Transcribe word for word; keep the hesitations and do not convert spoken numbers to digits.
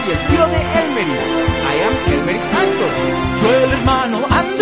y el tío de Elmeris. I am Elmeris Anton. Yo el hermano Anton.